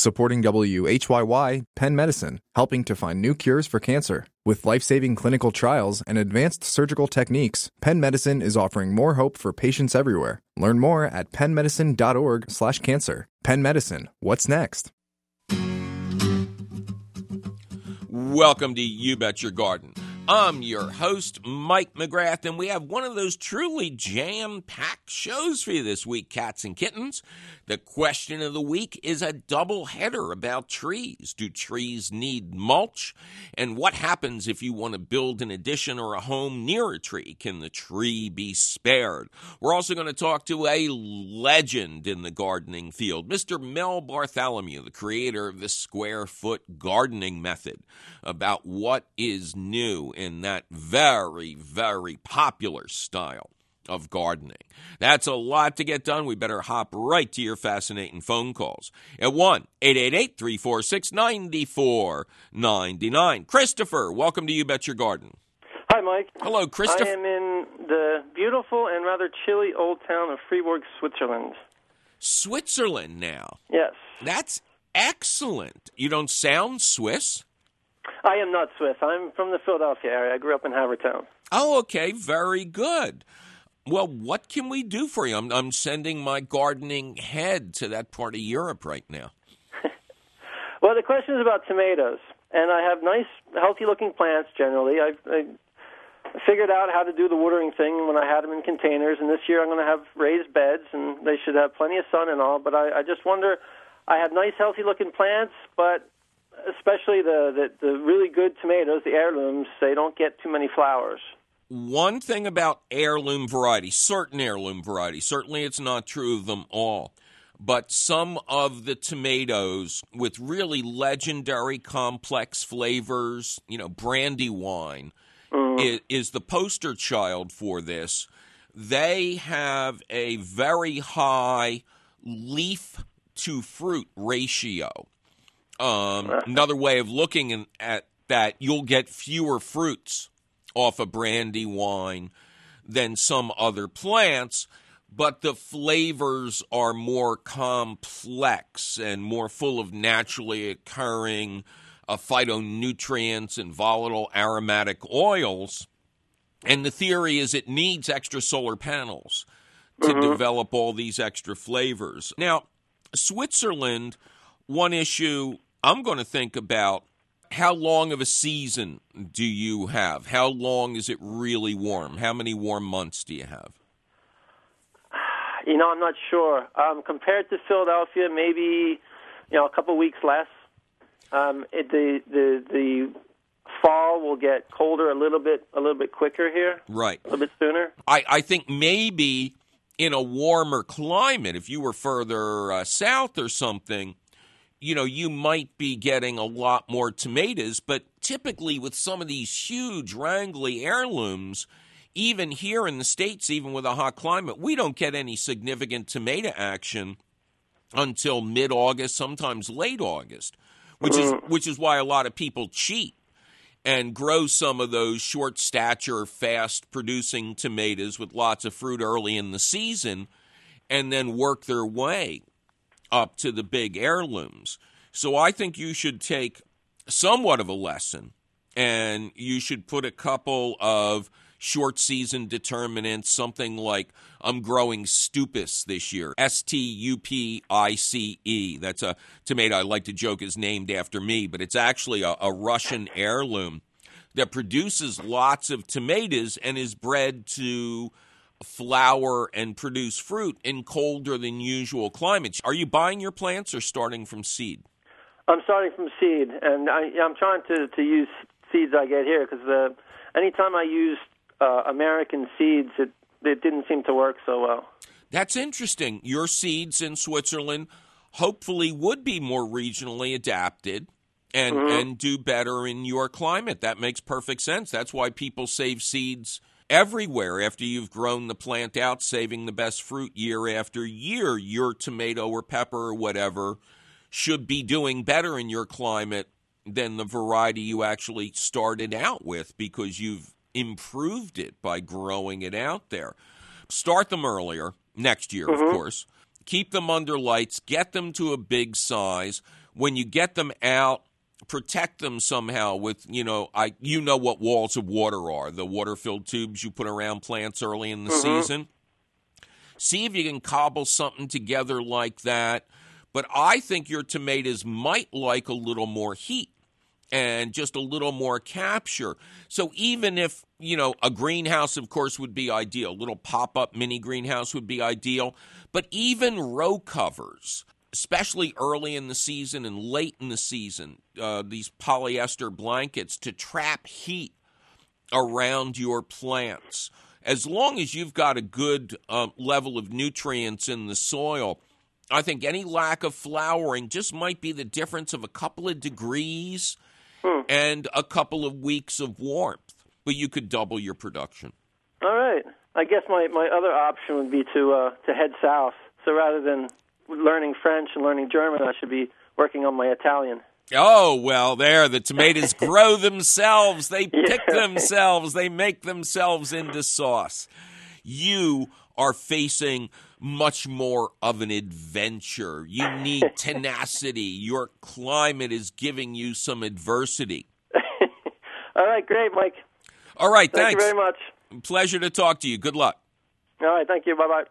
Supporting WHYY, Penn Medicine, helping to find new cures for cancer. With life-saving clinical trials and advanced surgical techniques, Penn Medicine is offering more hope for patients everywhere. Learn more at pennmedicine.org/cancer. Penn Medicine, what's next? Welcome to You Bet Your Garden. I'm your host, Mike McGrath, and we have one of those truly jam-packed shows for you this week, cats and kittens. The question of the week is a double-header about trees. Do trees need mulch? And what happens if you want to build an addition or a home near a tree? Can the tree be spared? We're also going to talk to a legend in the gardening field, Mr. Mel Bartholomew, the creator of the square-foot gardening method, about what is new in that very, very popular style of gardening. That's a lot to get done. We better hop right to your fascinating phone calls at 1-888-346-9499. Christopher, welcome to You Bet Your Garden. Hi, Mike. Hello, Christopher. I am in the beautiful and rather chilly old town of Fribourg, Switzerland. Switzerland now. Yes. That's excellent. You don't sound Swiss. I am not Swiss. I'm from the Philadelphia area. I grew up in Havertown. Oh, okay. Very good. Well, what can we do for you? I'm sending my gardening head to that part of Europe right now. Well, the question is about tomatoes. And I have nice, healthy-looking plants generally. I figured out how to do the watering thing when I had them in containers. And this year I'm going to have raised beds, and they should have plenty of sun and all. But I just wonder, I have nice, healthy-looking plants, but especially the really good tomatoes, the heirlooms, they don't get too many flowers. One thing about heirloom varieties, certain heirloom varieties, certainly it's not true of them all, but some of the tomatoes with really legendary complex flavors, Brandywine is the poster child for this. They have a very high leaf to fruit ratio. Another way of looking at that, you'll get fewer fruits off a Brandywine than some other plants, but the flavors are more complex and more full of naturally occurring phytonutrients and volatile aromatic oils. And the theory is it needs extra solar panels to develop all these extra flavors. Now, Switzerland, one issue I'm going to think about, how long of a season do you have? How long is it really warm? How many warm months do you have? I'm not sure. Compared to Philadelphia, maybe a couple weeks less. The fall will get colder a little bit quicker here. Right. A little bit sooner. I think maybe in a warmer climate, if you were further south or something, you might be getting a lot more tomatoes, but typically with some of these huge wrangly heirlooms, even here in the States, even with a hot climate, we don't get any significant tomato action until mid-August, sometimes late August, which is why a lot of people cheat and grow some of those short stature, fast-producing tomatoes with lots of fruit early in the season and then work their way up to the big heirlooms. So I think you should take somewhat of a lesson, and you should put a couple of short-season determinants, something like I'm growing Stupis this year, Stupice. That's a tomato I like to joke is named after me, but it's actually a Russian heirloom that produces lots of tomatoes and is bred to flower and produce fruit in colder than usual climates. Are you buying your plants or starting from seed? I'm starting from seed, and I'm trying to use seeds I get here because anytime I used American seeds, it didn't seem to work so well. That's interesting. Your seeds in Switzerland hopefully would be more regionally adapted and do better in your climate. That makes perfect sense. That's why people save seeds everywhere after you've grown the plant out, saving the best fruit year after year. Your tomato or pepper or whatever should be doing better in your climate than the variety you actually started out with because you've improved it by growing it out there. Start them earlier, next year, of course. Keep them under lights. Get them to a big size. when you get them out, protect them somehow with, what walls of water are, the water-filled tubes you put around plants early in the season. See if you can cobble something together like that. But I think your tomatoes might like a little more heat and just a little more capture. So even if, a greenhouse, of course, would be ideal, a little pop-up mini greenhouse would be ideal, but even row covers, especially early in the season and late in the season, these polyester blankets to trap heat around your plants. As long as you've got a good level of nutrients in the soil, I think any lack of flowering just might be the difference of a couple of degrees and a couple of weeks of warmth, but you could double your production. All right. I guess my other option would be to head south. So rather than learning French and learning German, I should be working on my Italian. Oh, well, the tomatoes grow themselves. They pick themselves. They make themselves into sauce. You are facing much more of an adventure. You need tenacity. Your climate is giving you some adversity. All right, great, Mike. All right, thanks. Thank you very much. Pleasure to talk to you. Good luck. All right, thank you. Bye-bye.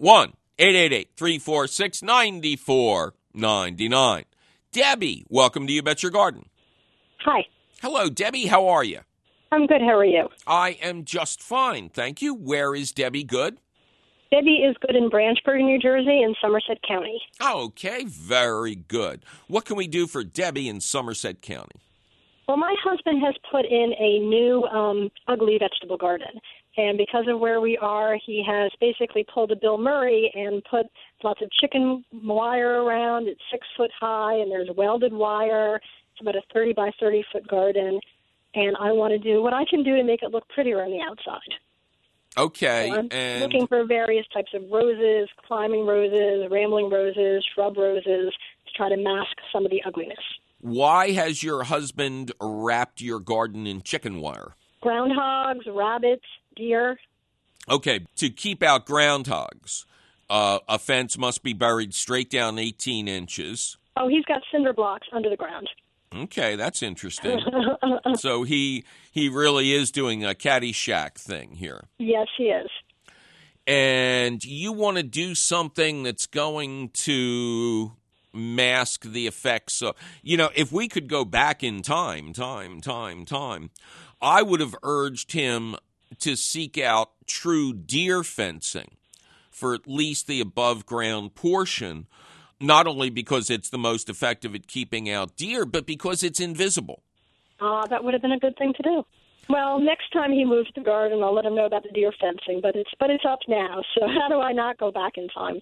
1-888-346-9499. Debbie, welcome to You Bet Your Garden. Hi. Hello, Debbie. How are you? I'm good. How are you? I am just fine, thank you. Where is Debbie good? Debbie is good in Branchburg, New Jersey, in Somerset County. Okay, very good. What can we do for Debbie in Somerset County? Well, my husband has put in a new ugly vegetable garden. And because of where we are, he has basically pulled a Bill Murray and put lots of chicken wire around. It's 6 foot high, and there's welded wire. It's about a 30 by 30 foot garden. And I want to do what I can do to make it look prettier on the outside. Okay. So I'm and looking for various types of roses, climbing roses, rambling roses, shrub roses, to try to mask some of the ugliness. Why has your husband wrapped your garden in chicken wire? Groundhogs, rabbits, deer. Okay, to keep out groundhogs, a fence must be buried straight down 18 inches. Oh, he's got cinder blocks under the ground. Okay, that's interesting. So he really is doing a Caddyshack thing here. Yes, he is. And you want to do something that's going to mask the effects of, if we could go back in time, I would have urged him to seek out true deer fencing for at least the above ground portion, not only because it's the most effective at keeping out deer, but because it's invisible. That would have been a good thing to do. Well, next time he moves the garden, I'll let him know about the deer fencing, but it's up now, so how do I not go back in time?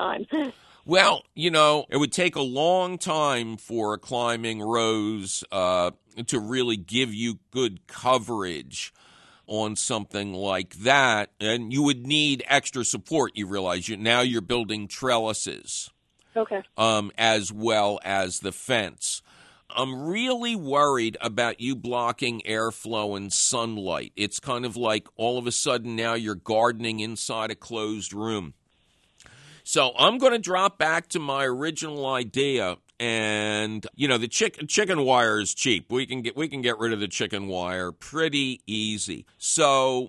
Well, it would take a long time for a climbing rose to really give you good coverage on something like that, and you would need extra support. You realize now you're building trellises, okay, as well as the fence. I'm really worried about you blocking airflow and sunlight. It's kind of like all of a sudden now you're gardening inside a closed room. So I'm going to drop back to my original idea, and the chicken wire is cheap. We can get rid of the chicken wire pretty easy. So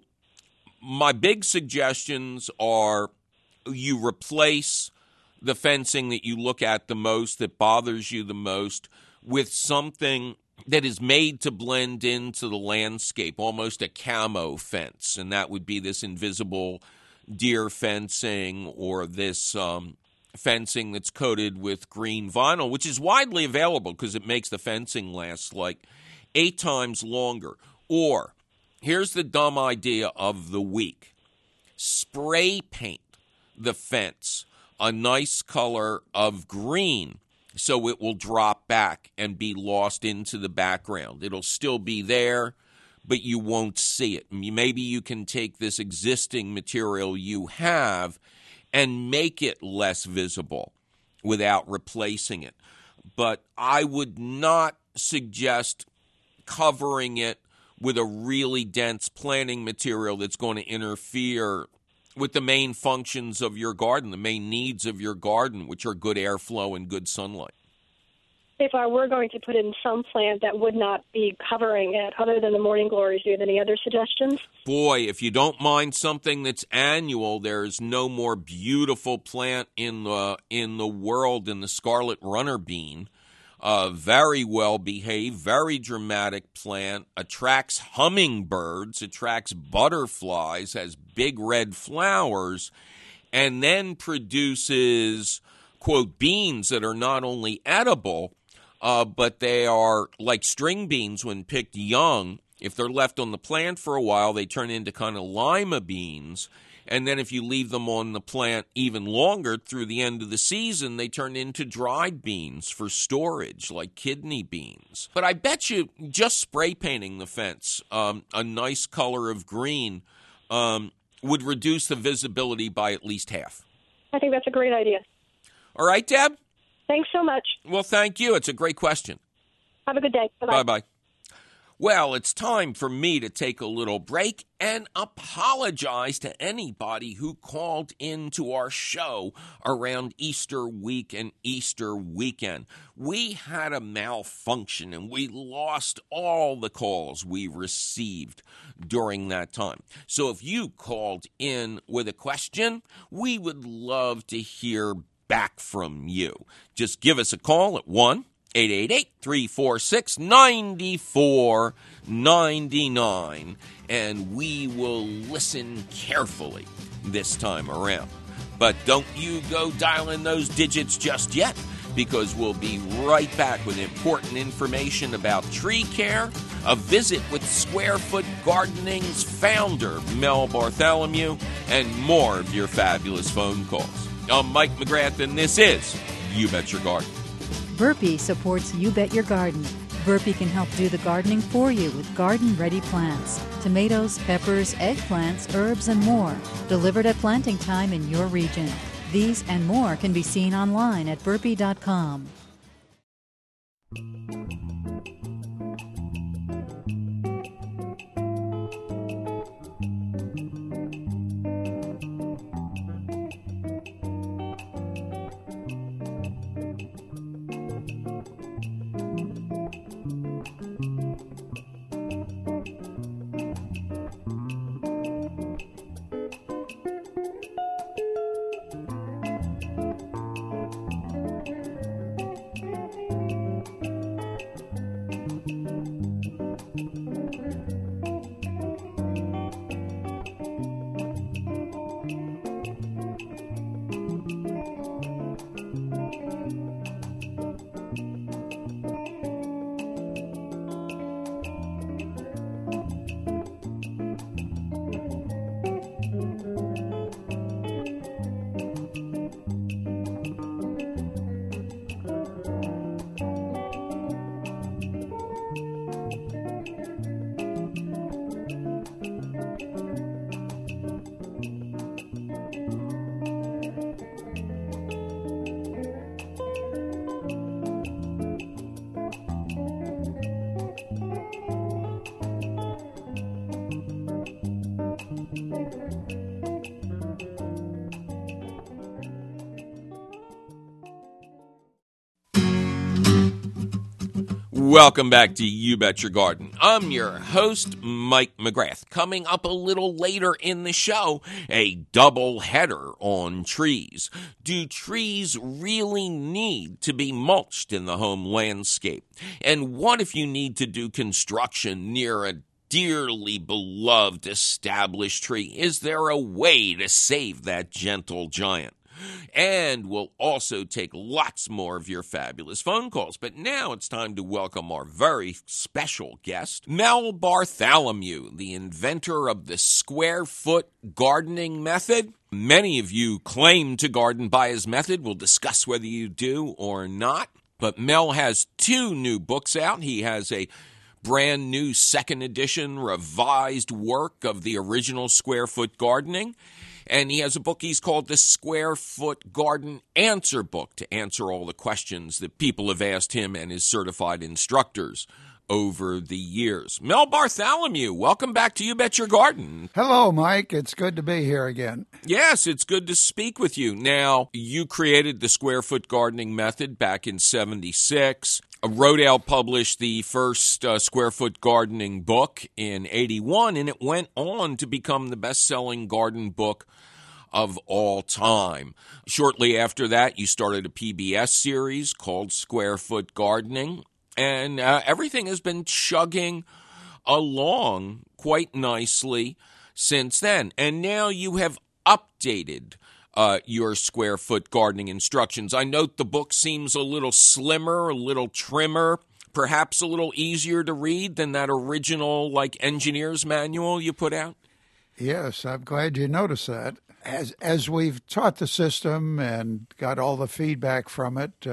my big suggestions are you replace the fencing that you look at the most, that bothers you the most, with something that is made to blend into the landscape, almost a camo fence, and that would be this invisible deer fencing or this fencing that's coated with green vinyl, which is widely available because it makes the fencing last like 8 times longer. Or, here's the dumb idea of the week. Spray paint the fence a nice color of green so it will drop back and be lost into the background. It'll still be there, but you won't see it. Maybe you can take this existing material you have and make it less visible without replacing it. But I would not suggest covering it with a really dense planting material that's going to interfere with the main functions of your garden, the main needs of your garden, which are good airflow and good sunlight. if I were going to put in some plant that would not be covering it, other than the morning glories, do you have any other suggestions? Boy, if you don't mind something that's annual, there's no more beautiful plant in the world than the scarlet runner bean. Very well behaved, very dramatic plant, attracts hummingbirds, attracts butterflies, has big red flowers, and then produces, quote, beans that are not only edible, but they are like string beans when picked young. If they're left on the plant for a while, they turn into kind of lima beans. And then if you leave them on the plant even longer through the end of the season, they turn into dried beans for storage, like kidney beans. But I bet you just spray painting the fence a nice color of green would reduce the visibility by at least half. I think that's a great idea. All right, Deb? Thanks so much. Well, thank you. It's a great question. Have a good day. Bye-bye. Bye-bye. Well, it's time for me to take a little break and apologize to anybody who called into our show around Easter week and Easter weekend. We had a malfunction and we lost all the calls we received during that time. So if you called in with a question, we would love to hear back from you. Just give us a call at 1-888-346-9499, and we will listen carefully this time around. But don't you go dialing those digits just yet, because we'll be right back with important information about tree care, a visit with Square Foot Gardening's founder, Mel Bartholomew, and more of your fabulous phone calls. I'm Mike McGrath, and this is You Bet Your Garden. Burpee supports You Bet Your Garden. Burpee can help do the gardening for you with garden-ready plants. Tomatoes, peppers, eggplants, herbs, and more. Delivered at planting time in your region. These and more can be seen online at burpee.com. Welcome back to You Bet Your Garden. I'm your host, Mike McGrath. Coming up a little later in the show, a double header on trees. Do trees really need to be mulched in the home landscape? And what if you need to do construction near a dearly beloved established tree? Is there a way to save that gentle giant? And we'll also take lots more of your fabulous phone calls. But now it's time to welcome our very special guest, Mel Bartholomew, the inventor of the Square Foot Gardening Method. Many of you claim to garden by his method. We'll discuss whether you do or not. But Mel has 2 new books out. He has a brand new second edition revised work of the original Square Foot Gardening. And he has a book he's called the Square Foot Garden Answer Book, to answer all the questions that people have asked him and his certified instructors over the years. Mel Bartholomew, welcome back to You Bet Your Garden. Hello, Mike. It's good to be here again. Yes, it's good to speak with you. Now, you created the square foot gardening method back in '76. Rodale published the first square foot gardening book in '81, and it went on to become the best-selling garden book of all time. Shortly after that, you started a PBS series called Square Foot Gardening, and everything has been chugging along quite nicely since then. And now you have updated your square foot gardening instructions. I note the book seems a little slimmer, a little trimmer, perhaps a little easier to read than that original, like, engineer's manual you put out. Yes, I'm glad you noticed that. As we've taught the system and got all the feedback from it,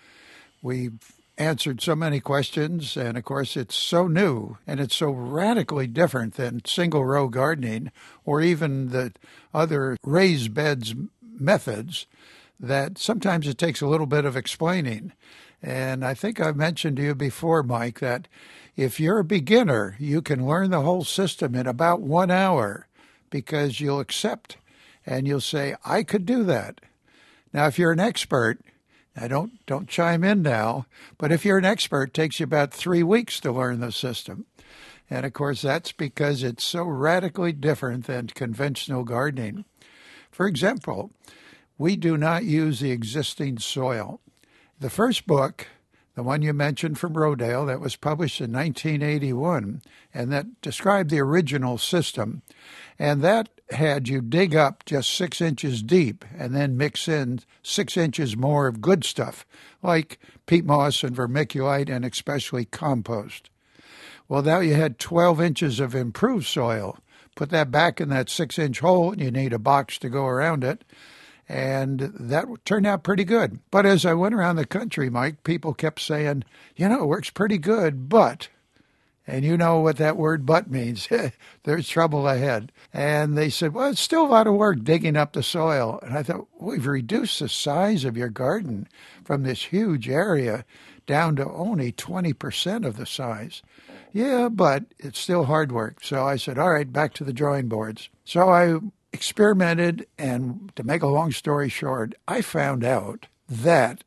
we've answered so many questions, and of course it's so new and it's so radically different than single row gardening or even the other raised beds methods that sometimes it takes a little bit of explaining. And I think I've mentioned to you before, Mike, that if you're a beginner, you can learn the whole system in about 1 hour because you'll accept and you'll say, I could do that. Now, if you're an expert, now don't chime in now, but if you're an expert, it takes you about 3 weeks to learn the system. And of course, that's because it's so radically different than conventional gardening. For example, we do not use the existing soil. The first book, the one you mentioned from Rodale, that was published in 1981, and that described the original system, and that had you dig up just 6 inches deep and then mix in 6 inches more of good stuff, like peat moss and vermiculite and especially compost. Well, now you had 12 inches of improved soil. Put that back in that 6-inch hole, and you need a box to go around it. And that turned out pretty good. But as I went around the country, Mike, people kept saying, it works pretty good, but, and you know what that word but means, there's trouble ahead. And they said, well, it's still a lot of work digging up the soil. And I thought, we've reduced the size of your garden from this huge area down to only 20% of the size. Yeah, but it's still hard work. So I said, all right, back to the drawing boards. So I experimented, and to make a long story short, I found out that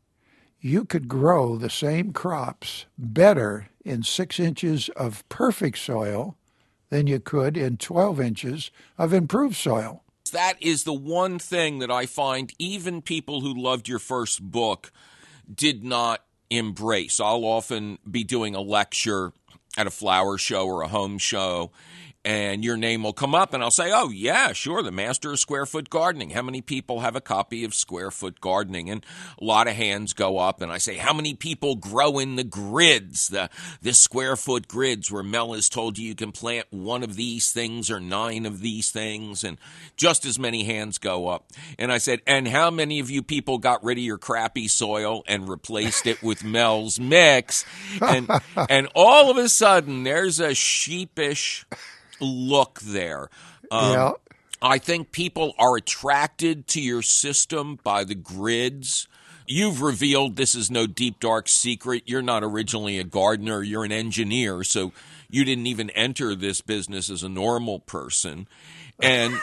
you could grow the same crops better in 6 inches of perfect soil than you could in 12 inches of improved soil. That is the one thing that I find even people who loved your first book did not embrace. I'll often be doing a lecture at a flower show or a home show, and your name will come up, and I'll say, oh, yeah, sure, the master of square foot gardening. How many people have a copy of Square Foot Gardening? And a lot of hands go up, and I say, how many people grow in the grids, the square foot grids where Mel has told you can plant 1 of these things or 9 of these things? And just as many hands go up. And I said, and how many of you people got rid of your crappy soil and replaced it with Mel's mix? And all of a sudden, there's a sheepish look there. Yeah. I think people are attracted to your system by the grids. You've revealed, this is no deep, dark secret, you're not originally a gardener, you're an engineer, so you didn't even enter this business as a normal person. And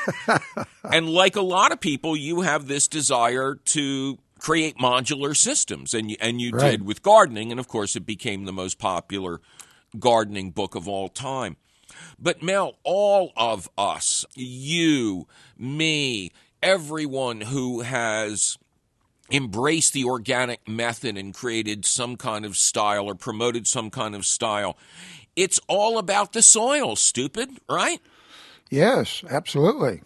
and like a lot of people, you have this desire to create modular systems, and you Right. did with gardening, and of course it became the most popular gardening book of all time. But Mel, all of us, you, me, everyone who has embraced the organic method and created some kind of style or promoted some kind of style, it's all about the soil, stupid, right? Yes, absolutely.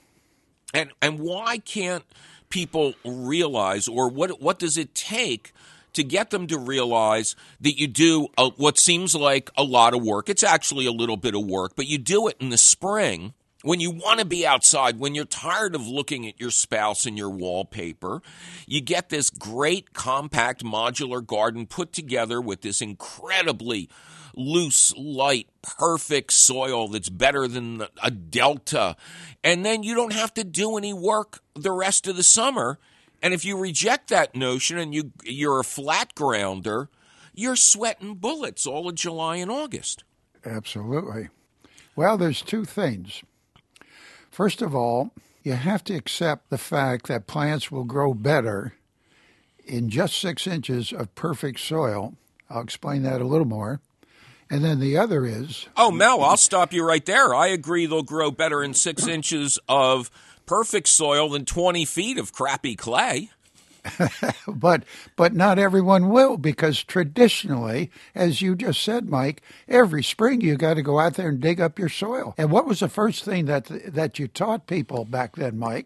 And why can't people realize, or what does it take to get them to realize that you do what seems like a lot of work? It's actually a little bit of work, but you do it in the spring when you want to be outside, when you're tired of looking at your spouse and your wallpaper. You get this great compact modular garden put together with this incredibly loose, light, perfect soil that's better than a delta. And then you don't have to do any work the rest of the summer. And if you reject that notion and you're a flat grounder, you're sweating bullets all of July and August. Absolutely. Well, there's two things. First of all, you have to accept the fact that plants will grow better in just 6 inches of perfect soil. I'll explain that a little more. And then the other is... Oh, Mel, I'll stop you right there. I agree they'll grow better in 6 inches of perfect soil than 20 feet of crappy clay. But not everyone will, because traditionally, as you just said, Mike, every spring you got to go out there and dig up your soil. And what was the first thing that you taught people back then, Mike?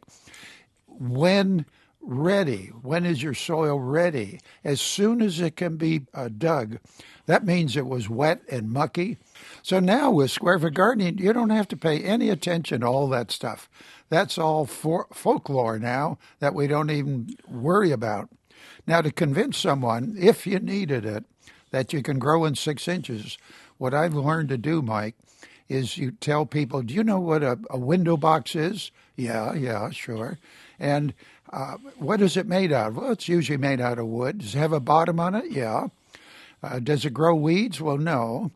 When ready, when is your soil ready? As soon as it can be dug. That means it was wet and mucky. So now with square foot gardening, you don't have to pay any attention to all that stuff. That's all folklore now that we don't even worry about. Now, to convince someone, if you needed it, that you can grow in 6 inches, what I've learned to do, Mike, is you tell people, do you know what a window box is? Yeah, sure. And what is it made out of? Well, it's usually made out of wood. Does it have a bottom on it? Yeah. Does it grow weeds? Well, no.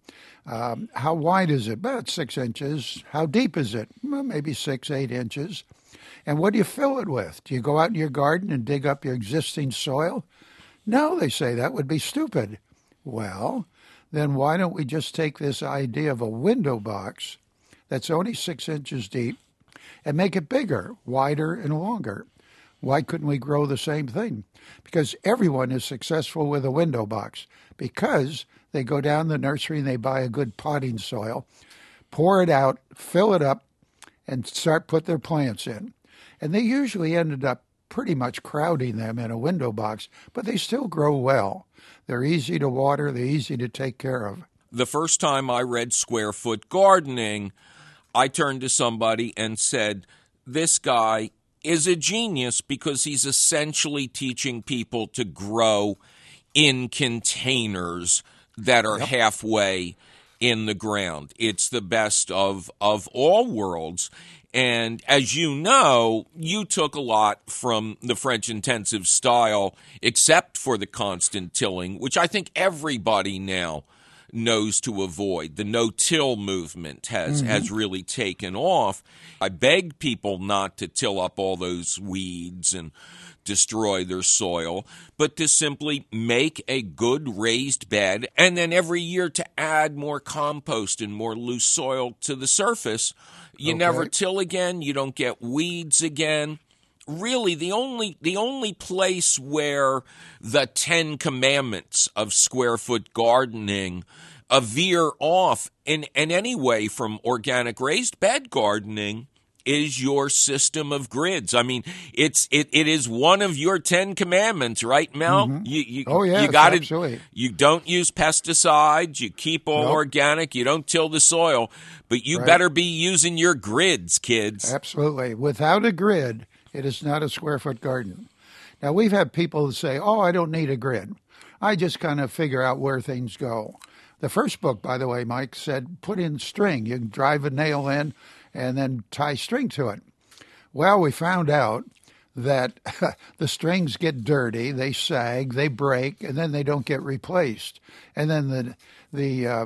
How wide is it? About 6 inches. How deep is it? Well, maybe 6, 8 inches. And what do you fill it with? Do you go out in your garden and dig up your existing soil? No, they say that would be stupid. Well, then why don't we just take this idea of a window box that's only 6 inches deep and make it bigger, wider, and longer? Why couldn't we grow the same thing? Because everyone is successful with a window box, because they go down the nursery and they buy a good potting soil, pour it out, fill it up, and put their plants in. And they usually ended up pretty much crowding them in a window box, but they still grow well. They're easy to water, they're easy to take care of. The first time I read Square Foot Gardening, I turned to somebody and said, this guy is a genius because he's essentially teaching people to grow in containers that are halfway in the ground. It's the best of all worlds. And as you know, you took a lot from the French intensive style, except for the constant tilling, which I think everybody now knows to avoid. The no-till movement has really taken off. I begged people not to till up all those weeds and destroy their soil, but to simply make a good raised bed, and then every year to add more compost and more loose soil to the surface. You never till again. You don't get weeds again. Really, the only place where the 10 commandments of square foot gardening veer off in any way from organic raised bed gardening is your system of grids. I mean, it is one of your 10 commandments, right, Mel? Mm-hmm. You got absolutely. You don't use pesticides. You keep all organic. You don't till the soil, but you better be using your grids, kids. Absolutely. Without a grid, it is not a square foot garden. Now, we've had people say, oh, I don't need a grid. I just kind of figure out where things go. The first book, by the way, Mike, said put in string. You can drive a nail in and then tie string to it. Well, we found out that the strings get dirty, they sag, they break, and then they don't get replaced. And then the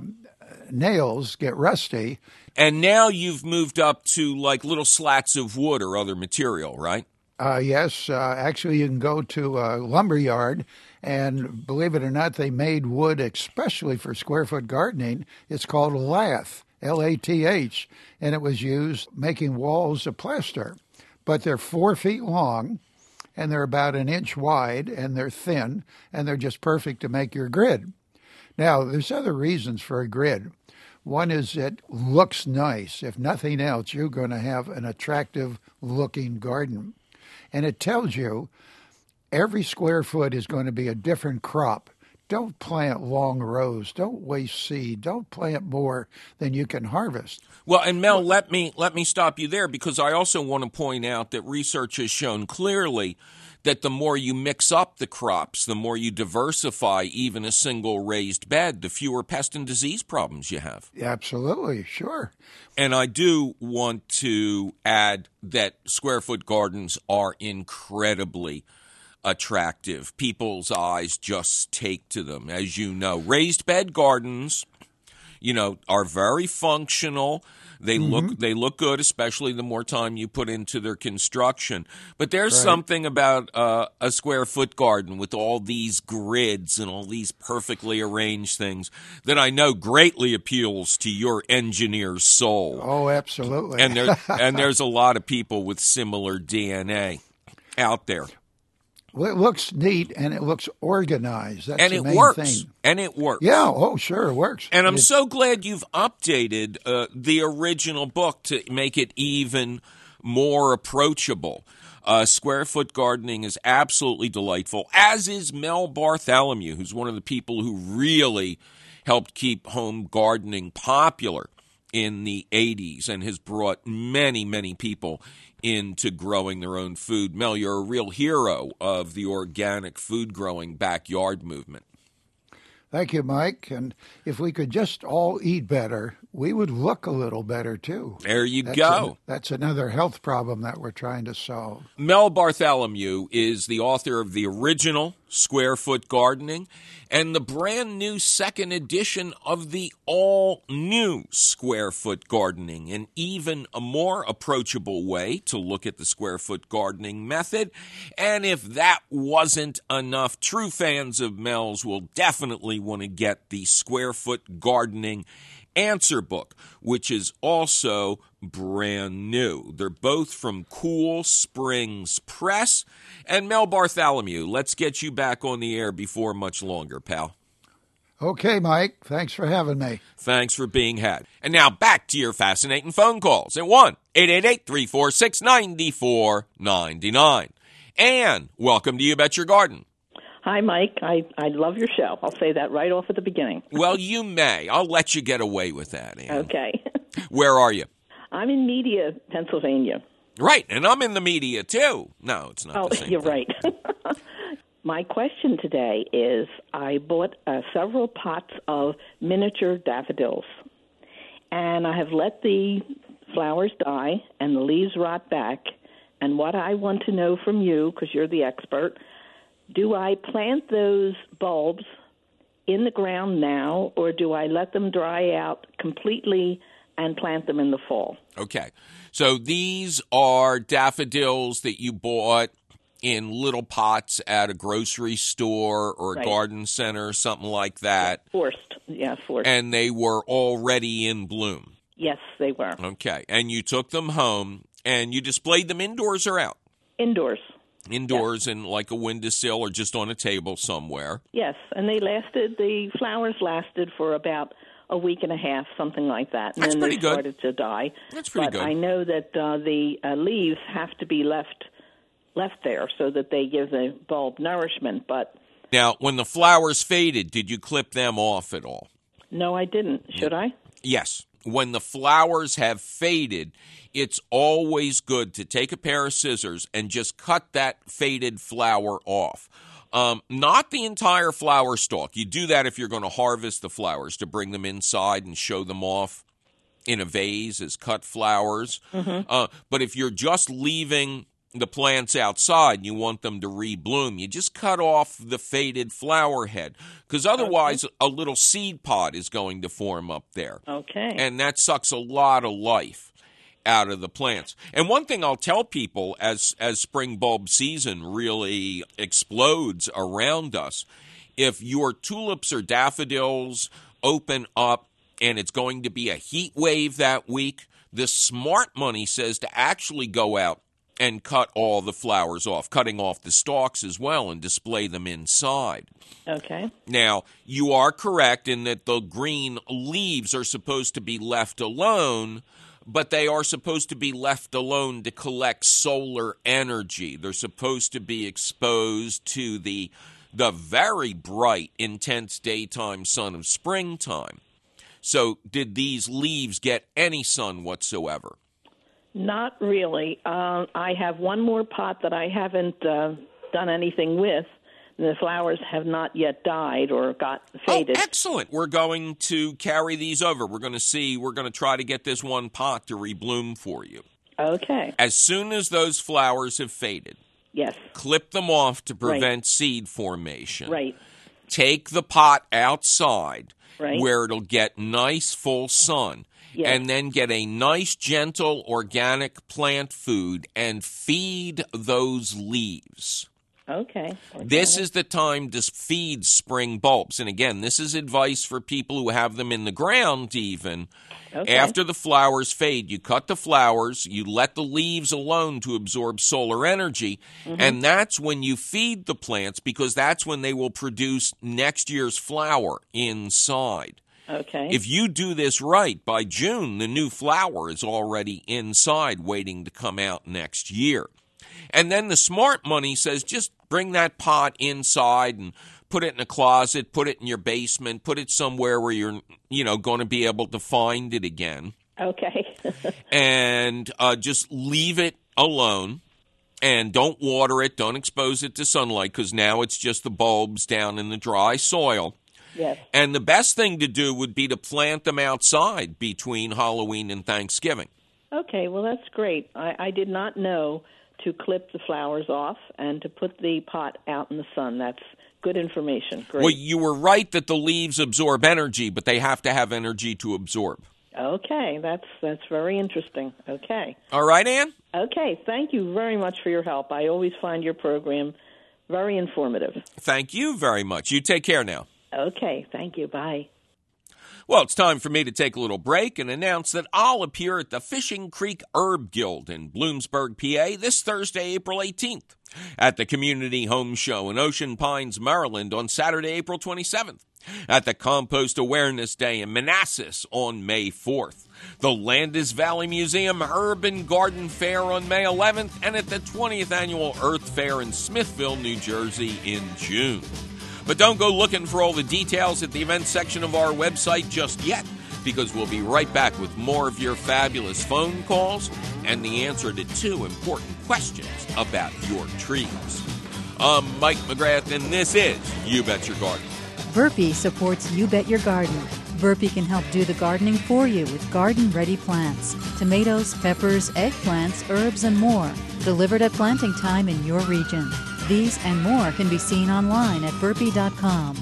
nails get rusty. And now you've moved up to like little slats of wood or other material, right? Yes. Actually, you can go to a lumber yard, and believe it or not, they made wood especially for square foot gardening. It's called lath, L-A-T-H, and it was used making walls of plaster. But they're 4 feet long, and they're about an inch wide, and they're thin, and they're just perfect to make your grid. Now, there's other reasons for a grid. One is it looks nice. If nothing else, you're going to have an attractive-looking garden. And it tells you every square foot is going to be a different crop. Don't plant long rows. Don't waste seed. Don't plant more than you can harvest. Well, and Mel, let me stop you there, because I also want to point out that research has shown clearly that the more you mix up the crops, the more you diversify even a single raised bed, the fewer pest and disease problems you have. Absolutely, sure. And I do want to add that square foot gardens are incredibly attractive. People's eyes just take to them, as you know. Raised bed gardens, are very functional. They look good, especially the more time you put into their construction. But there's something about a square foot garden with all these grids and all these perfectly arranged things that I know greatly appeals to your engineer's soul. Oh, absolutely. And there's a lot of people with similar DNA out there. Well, it looks neat and it looks organized. That's the main thing. And it works. Yeah, oh, sure, it works. And I'm so glad you've updated the original book to make it even more approachable. Square Foot Gardening is absolutely delightful, as is Mel Bartholomew, who's one of the people who really helped keep home gardening popular in the 80s and has brought many, many people into growing their own food. Mel, you're a real hero of the organic food growing backyard movement. Thank you, Mike. And if we could just all eat better, we would look a little better, too. There you go. That's another health problem that we're trying to solve. Mel Bartholomew is the author of the original Square Foot Gardening and the brand new second edition of the all-new Square Foot Gardening, an even a more approachable way to look at the square foot gardening method. And if that wasn't enough, true fans of Mel's will definitely want to get the Square Foot Gardening Answer Book, which is also brand new. They're both from Cool Springs Press. And Mel Bartholomew, let's get you back on the air before much longer, pal. Okay, Mike. Thanks for having me. Thanks for being had. And now back to your fascinating phone calls at 1-888-346-9499. Ann, welcome to You Bet Your Garden. Hi, Mike. I love your show. I'll say that right off at the beginning. Well, you may. I'll let you get away with that, Ann. Okay. Where are you? I'm in Media, Pennsylvania. Right, and I'm in the media, too. No, it's not the same you're thing. right. My question today is I bought several pots of miniature daffodils, and I have let the flowers die and the leaves rot back. And what I want to know from you, because you're the expert, do I plant those bulbs in the ground now, or do I let them dry out completely and plant them in the fall? Okay. So these are daffodils that you bought in little pots at a grocery store or a garden center, something like that. Forced. And they were already in bloom. Yes, they were. Okay. And you took them home and you displayed them indoors or out? Indoors. Indoors in like a windowsill or just on a table somewhere? Yes, and the flowers lasted for about a week and a half, something like that. And That's then pretty they good. started to die. That's pretty good. But I know that the leaves have to be left there so that they give the bulb nourishment. But now, when the flowers faded, did you clip them off at all? No, I didn't. Should I? Yes. When the flowers have faded, it's always good to take a pair of scissors and just cut that faded flower off. Not the entire flower stalk. You do that if you're going to harvest the flowers, to bring them inside and show them off in a vase as cut flowers. Mm-hmm. But if you're just leaving the plants outside and you want them to rebloom, you just cut off the faded flower head, because otherwise a little seed pod is going to form up there. Okay. And that sucks a lot of life out of the plants. And one thing I'll tell people as spring bulb season really explodes around us, if your tulips or daffodils open up and it's going to be a heat wave that week, the smart money says to actually go out and cut all the flowers off, cutting off the stalks as well, and display them inside. Okay. Now, you are correct in that the green leaves are supposed to be left alone, but they are supposed to be left alone to collect solar energy. They're supposed to be exposed to the very bright, intense daytime sun of springtime. So did these leaves get any sun whatsoever? Not really. I have one more pot that I haven't done anything with. The flowers have not yet died or got faded. Oh, excellent. We're going to carry these over. We're going to try to get this one pot to rebloom for you. Okay. As soon as those flowers have faded, Yes. Clip them off to prevent seed formation. Right. Take the pot outside Right. where it'll get nice full sun. Yes. And then get a nice, gentle, organic plant food and feed those leaves. Okay. This is the time to feed spring bulbs. And again, this is advice for people who have them in the ground even. Okay. After the flowers fade, you cut the flowers, you let the leaves alone to absorb solar energy, and that's when you feed the plants because that's when they will produce next year's flower inside. Okay. If you do this right, by June, the new flower is already inside waiting to come out next year. And then the smart money says just bring that pot inside and put it in a closet, put it in your basement, put it somewhere where you're, going to be able to find it again. Okay. And just leave it alone. And don't water it, don't expose it to sunlight because now it's just the bulbs down in the dry soil. Yes. And the best thing to do would be to plant them outside between Halloween and Thanksgiving. Okay, well, that's great. I did not know to clip the flowers off and to put the pot out in the sun. That's good information. Great. Well, you were right that the leaves absorb energy, but they have to have energy to absorb. Okay, that's very interesting. Okay. All right, Ann? Okay, thank you very much for your help. I always find your program very informative. Thank you very much. You take care now. Okay, thank you. Bye. Well, it's time for me to take a little break and announce that I'll appear at the Fishing Creek Herb Guild in Bloomsburg, PA, this Thursday, April 18th, at the Community Home Show in Ocean Pines, Maryland on Saturday, April 27th, at the Compost Awareness Day in Manassas on May 4th, the Landis Valley Museum Herb and Garden Fair on May 11th, and at the 20th Annual Earth Fair in Smithville, New Jersey in June. But don't go looking for all the details at the events section of our website just yet, because we'll be right back with more of your fabulous phone calls and the answer to 2 important questions about your trees. I'm Mike McGrath, and this is You Bet Your Garden. Verpi supports You Bet Your Garden. Verpi can help do the gardening for you with garden-ready plants, tomatoes, peppers, eggplants, herbs, and more, delivered at planting time in your region. These and more can be seen online at Verpi.com.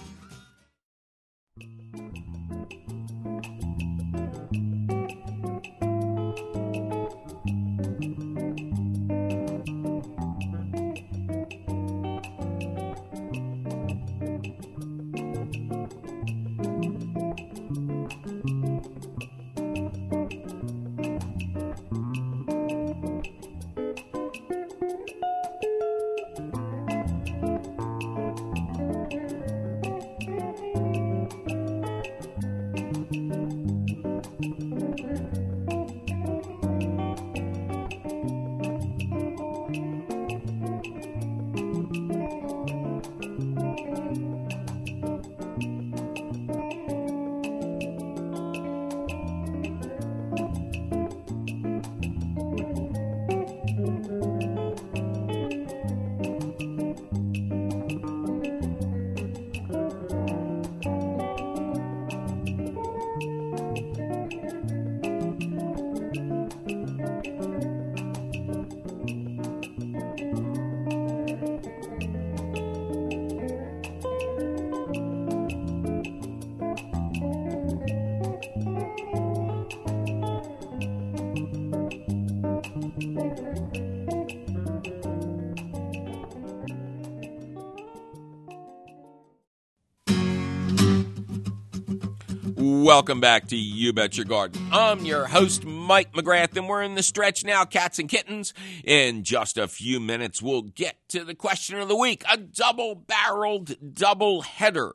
Welcome back to You Bet Your Garden. I'm your host, Mike McGrath, and we're in the stretch now, cats and kittens. In just a few minutes, we'll get to the question of the week, a double-barreled double-header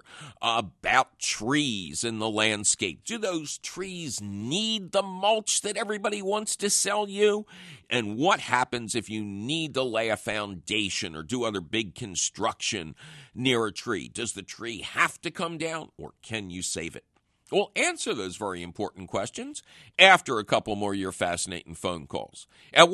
about trees in the landscape. Do those trees need the mulch that everybody wants to sell you? And what happens if you need to lay a foundation or do other big construction near a tree? Does the tree have to come down, or can you save it? We'll answer those very important questions after a couple more of your fascinating phone calls at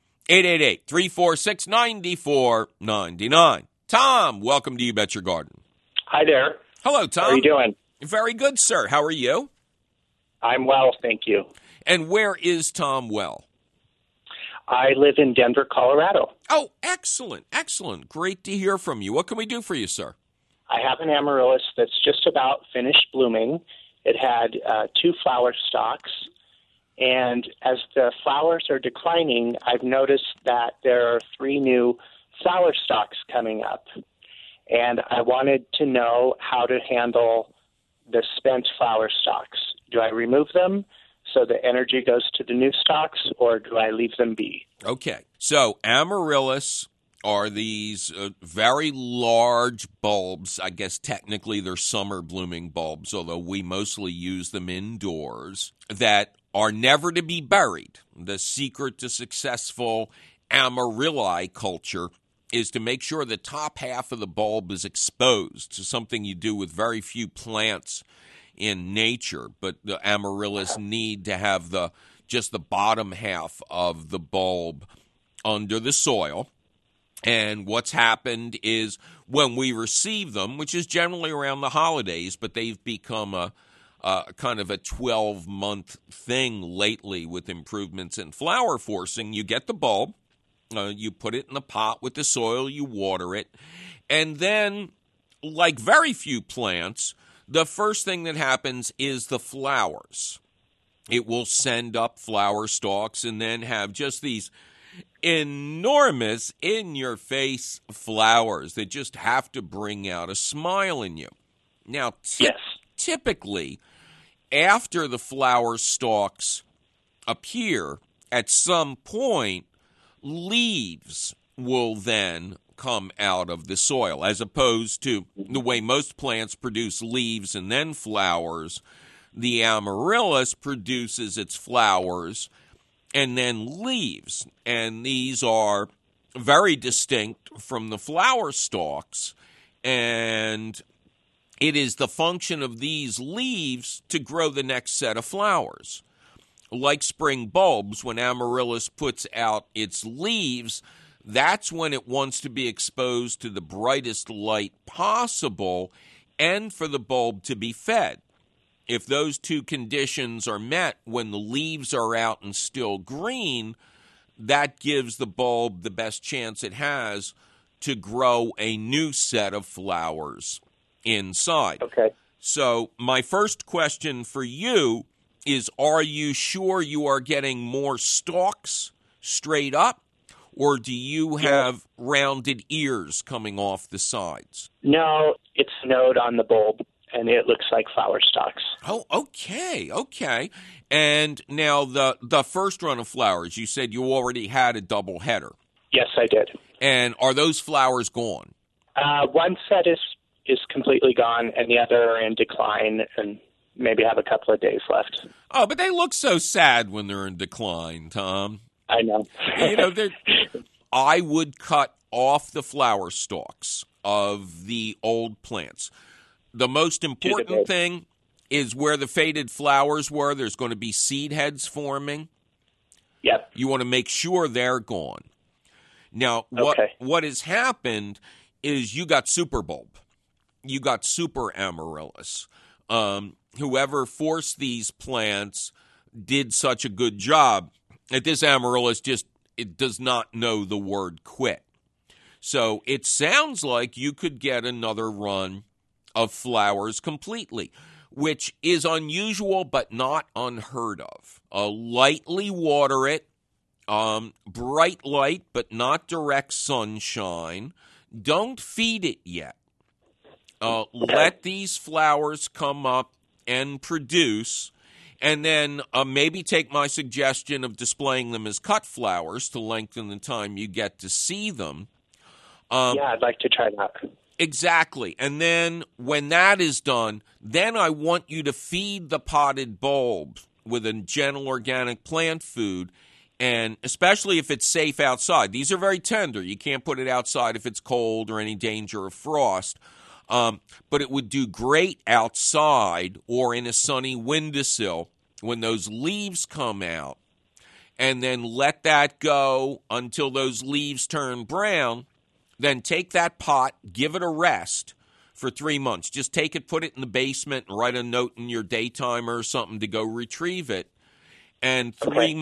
1-888-346-9499. Tom, welcome to You Bet Your Garden. Hi there. Hello, Tom. How are you doing? Very good, sir. How are you? I'm well, thank you. And where is Tom well? I live in Denver, Colorado. Oh, excellent, excellent. Great to hear from you. What can we do for you, sir? I have an amaryllis that's just about finished blooming. It had 2 flower stalks, and as the flowers are declining, I've noticed that there are 3 new flower stalks coming up. And I wanted to know how to handle the spent flower stalks. Do I remove them so the energy goes to the new stalks, or do I leave them be? Okay. So amaryllis are these very large bulbs. I guess technically they're summer blooming bulbs, although we mostly use them indoors, that are never to be buried. The secret to successful amarylli culture is to make sure the top half of the bulb is exposed. To something you do with very few plants in nature, but the amaryllis need to have just the bottom half of the bulb under the soil. And what's happened is when we receive them, which is generally around the holidays, but they've become a kind of a 12-month thing lately with improvements in flower forcing, you get the bulb, you put it in the pot with the soil, you water it, and then, like very few plants, the first thing that happens is the flowers. It will send up flower stalks and then have just these enormous, in-your-face flowers that just have to bring out a smile in you. Now, typically, after the flower stalks appear, at some point, leaves will then come out of the soil, as opposed to the way most plants produce leaves and then flowers. The amaryllis produces its flowers and then leaves, and these are very distinct from the flower stalks, and it is the function of these leaves to grow the next set of flowers. Like spring bulbs, when amaryllis puts out its leaves, that's when it wants to be exposed to the brightest light possible and for the bulb to be fed. If those two conditions are met when the leaves are out and still green, that gives the bulb the best chance it has to grow a new set of flowers inside. Okay. So my first question for you is, are you sure you are getting more stalks straight up, or do you have rounded ears coming off the sides? No, it's a node on the bulb, and it looks like flower stalks. Oh, okay. And now the first run of flowers, you said you already had a double header. Yes, I did. And are those flowers gone? One set is completely gone, and the other are in decline, and maybe have a couple of days left. Oh, but they look so sad when they're in decline, Tom. I know. I would cut off the flower stalks of the old plants. The most important thing is where the faded flowers were, there's going to be seed heads forming. Yep. You want to make sure they're gone. Now, what has happened is you got super bulb. You got super amaryllis. Whoever forced these plants did such a good job that this amaryllis it does not know the word quit. So it sounds like you could get another run of flowers completely, which is unusual but not unheard of. Lightly water it, bright light but not direct sunshine. Don't feed it yet. Let these flowers come up and produce, and then maybe take my suggestion of displaying them as cut flowers to lengthen the time you get to see them. I'd like to try that. Exactly. And then when that is done, then I want you to feed the potted bulb with a gentle organic plant food, and especially if it's safe outside. These are very tender. You can't put it outside if it's cold or any danger of frost. But it would do great outside or in a sunny windowsill when those leaves come out, and then let that go until those leaves turn brown. Then take that pot, give it a rest for 3 months. Just take it, put it in the basement, and write a note in your day timer or something to go retrieve it. And 3 months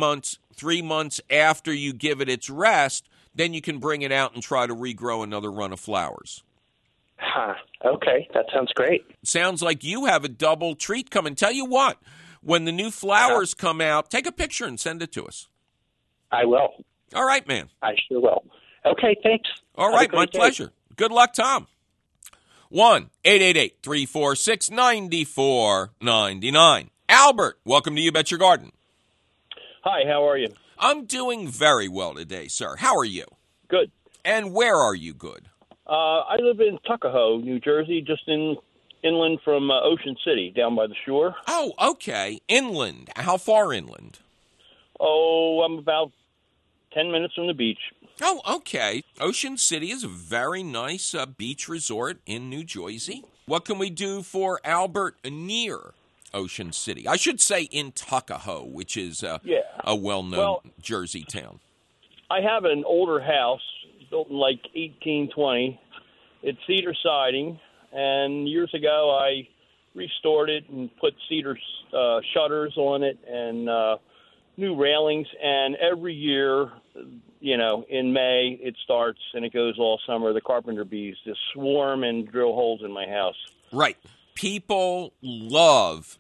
3 months after you give it its rest, then you can bring it out and try to regrow another run of flowers. Huh. Okay, that sounds great. Sounds like you have a double treat coming. Tell you what, when the new flowers come out, take a picture and send it to us. I will. All right, man. I sure will. Okay, thanks. All right, my pleasure. Good luck, Tom. 1-888-346-9499. Albert, welcome to You Bet Your Garden. Hi, how are you? I'm doing very well today, sir. How are you? Good. And where are you good? I live in Tuckahoe, New Jersey, just inland from Ocean City, down by the shore. Oh, okay. Inland. How far inland? Oh, I'm about 10 minutes from the beach. Oh, okay. Ocean City is a very nice beach resort in New Jersey. What can we do for Albert near Ocean City? I should say in Tuckahoe, which is a well-known Jersey town. I have an older house built in like 1820. It's cedar siding, and years ago I restored it and put cedar shutters on it and new railings, and every year, in May it starts and it goes all summer. The carpenter bees just swarm and drill holes in my house. Right. People love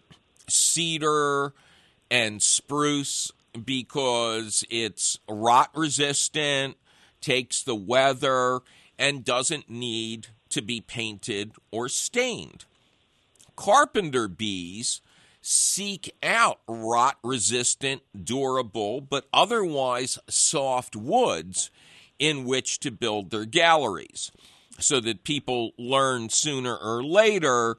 cedar and spruce because it's rot resistant, takes the weather, and doesn't need to be painted or stained. Carpenter bees seek out rot-resistant, durable, but otherwise soft woods in which to build their galleries, so that people learn sooner or later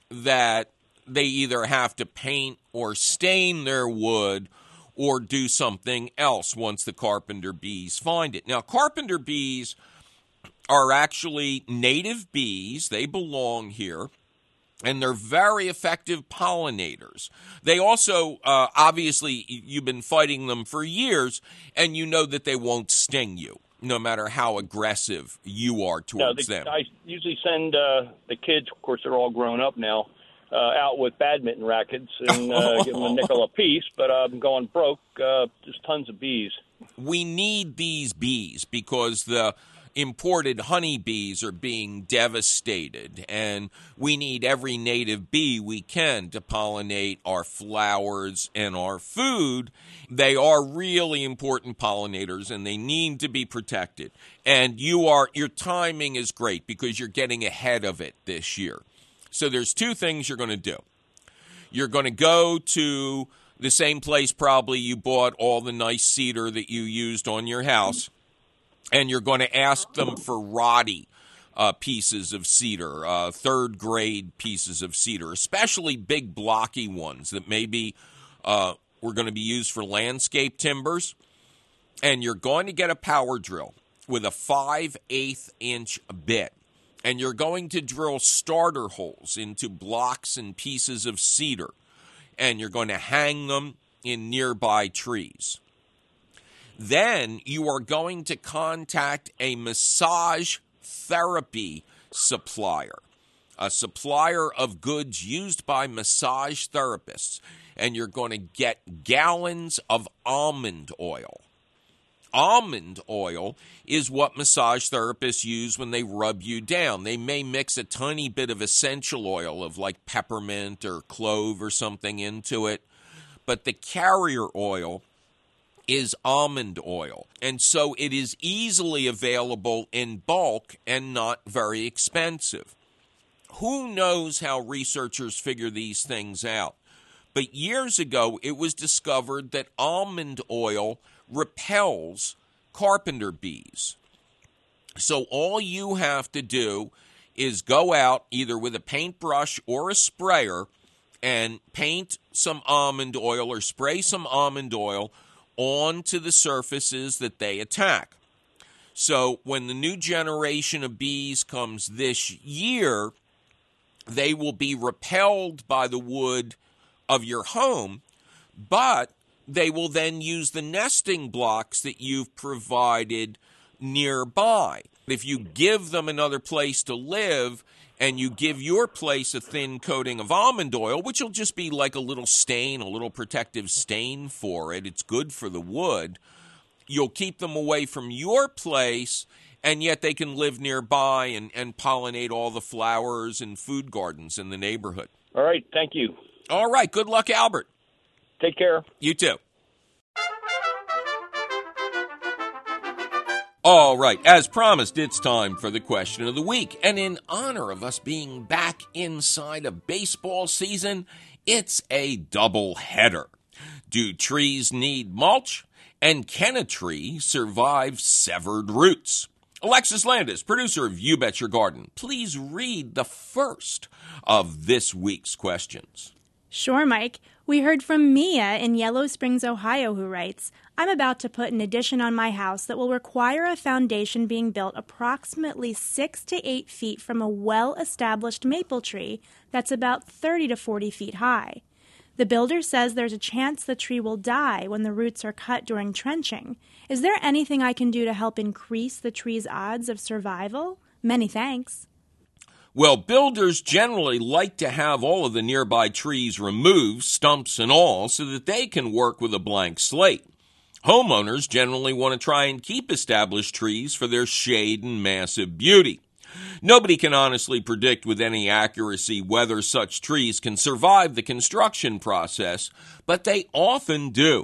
that they either have to paint or stain their wood or do something else once the carpenter bees find it. Now, carpenter bees are actually native bees. They belong here. And they're very effective pollinators. They also, obviously, you've been fighting them for years, and you know that they won't sting you, no matter how aggressive you are towards them. I usually send the kids, of course, they're all grown up now, out with badminton rackets and give them a nickel apiece, but I'm going broke. Just tons of bees. We need these bees because the imported honeybees are being devastated, and we need every native bee we can to pollinate our flowers and our food. They are really important pollinators, and they need to be protected. And your timing is great because you're getting ahead of it this year. So there's two things you're going to do. You're going to go to the same place probably you bought all the nice cedar that you used on your house, and you're going to ask them for rotty pieces of cedar, third-grade pieces of cedar, especially big blocky ones that maybe were going to be used for landscape timbers. And you're going to get a power drill with a 5/8-inch bit, and you're going to drill starter holes into blocks and pieces of cedar, and you're going to hang them in nearby trees. Then you are going to contact a massage therapy supplier, a supplier of goods used by massage therapists, and you're going to get gallons of almond oil. Almond oil is what massage therapists use when they rub you down. They may mix a tiny bit of essential oil of like peppermint or clove or something into it, but the carrier oil is almond oil, and so it is easily available in bulk and not very expensive. Who knows how researchers figure these things out? But years ago, it was discovered that almond oil repels carpenter bees. So all you have to do is go out either with a paintbrush or a sprayer and paint some almond oil or spray some almond oil onto the surfaces that they attack. So when the new generation of bees comes this year, they will be repelled by the wood of your home, but they will then use the nesting blocks that you've provided nearby. If you give them another place to live and you give your place a thin coating of almond oil, which will just be like a little stain, a little protective stain for it. It's good for the wood. You'll keep them away from your place, and yet they can live nearby and pollinate all the flowers and food gardens in the neighborhood. All right. Thank you. All right. Good luck, Albert. Take care. You too. All right, as promised, it's time for the question of the week. And in honor of us being back inside a baseball season, it's a double header. Do trees need mulch? And can a tree survive severed roots? Alexis Landis, producer of You Bet Your Garden, please read the first of this week's questions. Sure, Mike. We heard from Mia in Yellow Springs, Ohio, who writes, I'm about to put an addition on my house that will require a foundation being built approximately 6 to 8 feet from a well-established maple tree that's about 30 to 40 feet high. The builder says there's a chance the tree will die when the roots are cut during trenching. Is there anything I can do to help increase the tree's odds of survival? Many thanks. Well, builders generally like to have all of the nearby trees removed, stumps and all, so that they can work with a blank slate. Homeowners generally want to try and keep established trees for their shade and massive beauty. Nobody can honestly predict with any accuracy whether such trees can survive the construction process, but they often do.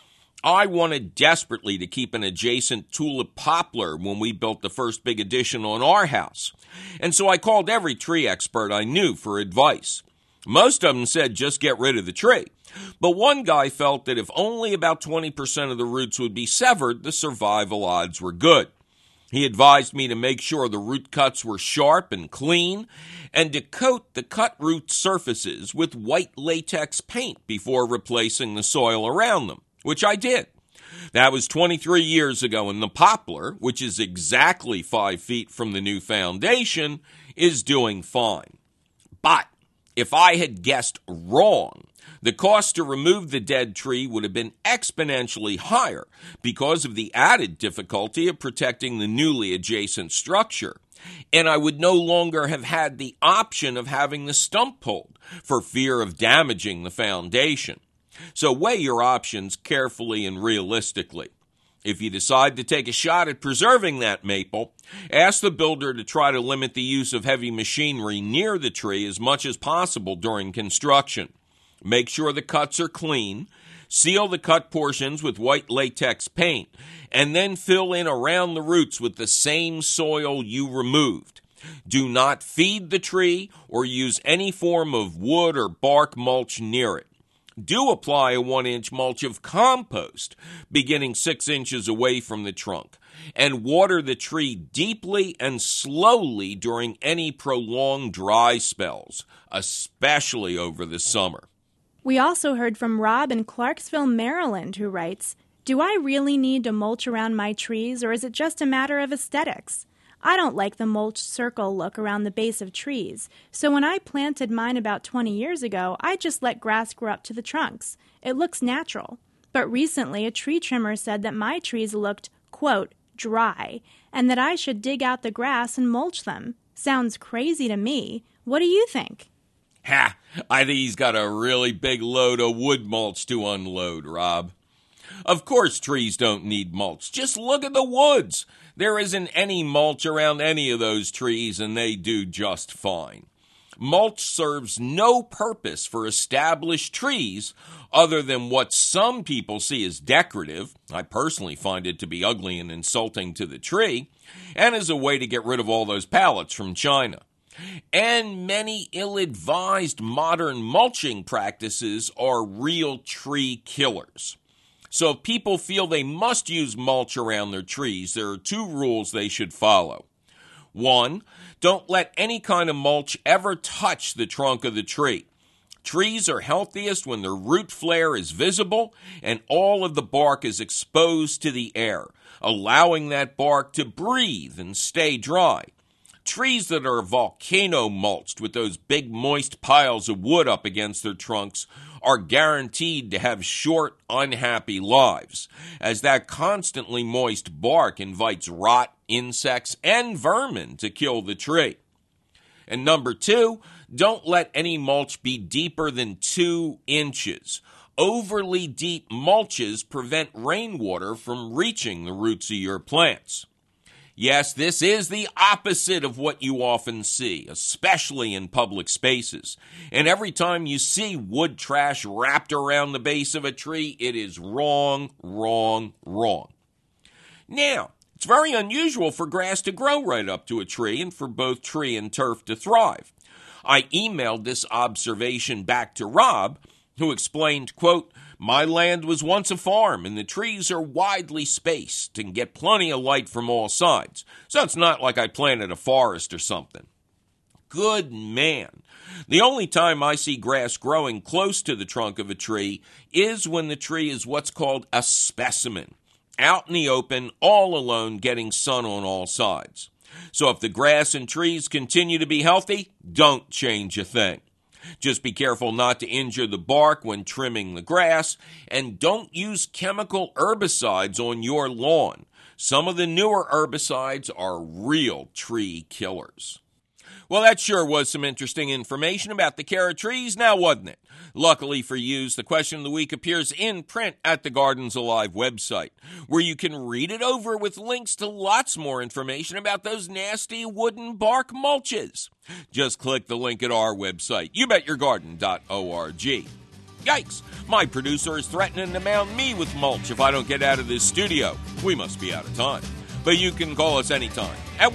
I wanted desperately to keep an adjacent tulip poplar when we built the first big addition on our house, and so I called every tree expert I knew for advice. Most of them said just get rid of the tree, but one guy felt that if only about 20% of the roots would be severed, the survival odds were good. He advised me to make sure the root cuts were sharp and clean, and to coat the cut root surfaces with white latex paint before replacing the soil around them, which I did. That was 23 years ago, and the poplar, which is exactly 5 feet from the new foundation, is doing fine. But if I had guessed wrong, the cost to remove the dead tree would have been exponentially higher because of the added difficulty of protecting the newly adjacent structure. And I would no longer have had the option of having the stump pulled for fear of damaging the foundation. So weigh your options carefully and realistically. If you decide to take a shot at preserving that maple, ask the builder to try to limit the use of heavy machinery near the tree as much as possible during construction. Make sure the cuts are clean, seal the cut portions with white latex paint, and then fill in around the roots with the same soil you removed. Do not feed the tree or use any form of wood or bark mulch near it. Do apply a 1-inch mulch of compost, beginning 6 inches away from the trunk, and water the tree deeply and slowly during any prolonged dry spells, especially over the summer. We also heard from Rob in Clarksville, Maryland, who writes, Do I really need to mulch around my trees, or is it just a matter of aesthetics? I don't like the mulch circle look around the base of trees, so when I planted mine about 20 years ago, I just let grass grow up to the trunks. It looks natural. But recently, a tree trimmer said that my trees looked, quote, dry, and that I should dig out the grass and mulch them. Sounds crazy to me. What do you think? Ha! I think he's got a really big load of wood mulch to unload, Rob. Of course trees don't need mulch. Just look at the woods. There isn't any mulch around any of those trees, and they do just fine. Mulch serves no purpose for established trees other than what some people see as decorative. I personally find it to be ugly and insulting to the tree, and as a way to get rid of all those pallets from China. And many ill-advised modern mulching practices are real tree killers. So if people feel they must use mulch around their trees, there are 2 rules they should follow. 1, don't let any kind of mulch ever touch the trunk of the tree. Trees are healthiest when their root flare is visible and all of the bark is exposed to the air, allowing that bark to breathe and stay dry. Trees that are volcano mulched with those big moist piles of wood up against their trunks are guaranteed to have short, unhappy lives, as that constantly moist bark invites rot, insects, and vermin to kill the tree. And number 2, don't let any mulch be deeper than 2 inches. Overly deep mulches prevent rainwater from reaching the roots of your plants. Yes, this is the opposite of what you often see, especially in public spaces. And every time you see wood trash wrapped around the base of a tree, it is wrong, wrong, wrong. Now, it's very unusual for grass to grow right up to a tree and for both tree and turf to thrive. I emailed this observation back to Rob, who explained, quote, "My land was once a farm, and the trees are widely spaced and get plenty of light from all sides. So it's not like I planted a forest or something." Good man. The only time I see grass growing close to the trunk of a tree is when the tree is what's called a specimen, out in the open, all alone, getting sun on all sides. So if the grass and trees continue to be healthy, don't change a thing. Just be careful not to injure the bark when trimming the grass, and don't use chemical herbicides on your lawn. Some of the newer herbicides are real tree killers. Well, that sure was some interesting information about the care of trees, now wasn't it? Luckily for you, the question of the week appears in print at the Gardens Alive website, where you can read it over with links to lots more information about those nasty wooden bark mulches. Just click the link at our website, youbetyourgarden.org. Yikes! My producer is threatening to mount me with mulch if I don't get out of this studio. We must be out of time. But you can call us anytime at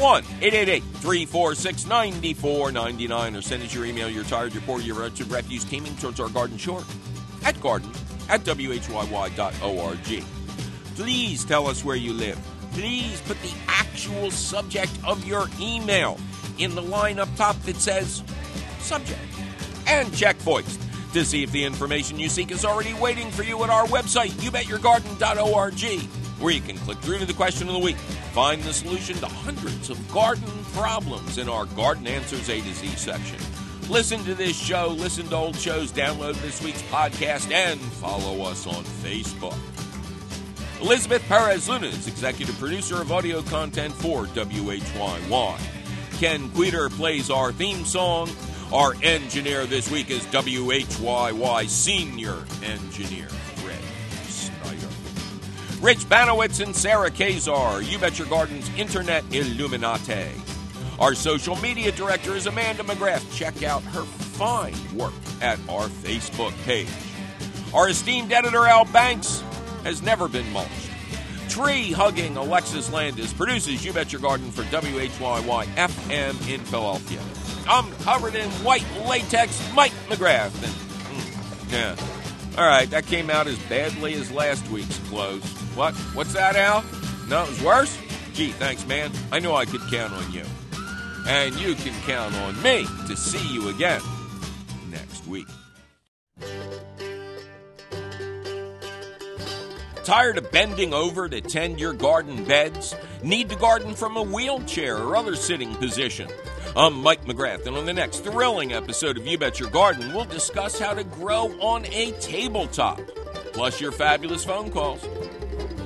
1-888-346-9499 or send us your email, your tired, your poor, your wretched refuse teeming towards our garden short at garden@whyy.org. Please tell us where you live. Please put the actual subject of your email in the line up top that says subject. And check voice to see if the information you seek is already waiting for you at our website, youbetyourgarden.org, where you can click through to the question of the week, find the solution to hundreds of garden problems in our Garden Answers A to Z section. Listen to this show, listen to old shows, download this week's podcast, and follow us on Facebook. Elizabeth Perez-Luna is executive producer of audio content for WHYY. Ken Queter plays our theme song. Our engineer this week is WHYY Senior Engineer Red Snyder. Rich Banowitz and Sarah Kazar, You Bet Your Garden's Internet Illuminati. Our social media director is Amanda McGrath. Check out her fine work at our Facebook page. Our esteemed editor, Al Banks, has never been mulched. Tree-hugging Alexis Landis produces You Bet Your Garden for WHYY FM in Philadelphia. I'm covered in white latex, Mike McGrath. Yeah. All right, that came out as badly as last week's close. What? What's that, Al? No, it was worse? Gee, thanks, man. I knew I could count on you. And you can count on me to see you again next week. Tired of bending over to tend your garden beds? Need to garden from a wheelchair or other sitting position? I'm Mike McGrath, and on the next thrilling episode of You Bet Your Garden, we'll discuss how to grow on a tabletop, plus your fabulous phone calls.